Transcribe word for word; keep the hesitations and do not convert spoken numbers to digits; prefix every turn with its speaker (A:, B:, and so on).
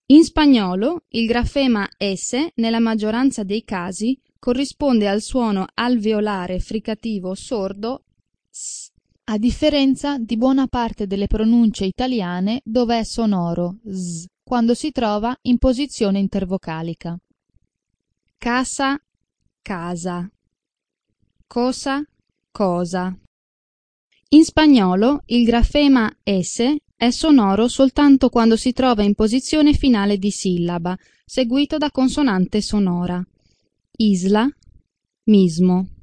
A: In spagnolo, il grafema S, nella maggioranza dei casi, corrisponde al suono alveolare fricativo sordo S, a differenza di buona parte delle pronunce italiane dove è sonoro S, quando si trova in posizione intervocalica. Casa, casa. Cosa, cosa. In spagnolo, il grafema S è sonoro soltanto quando si trova in posizione finale di sillaba, seguito da consonante sonora. Isla, mismo.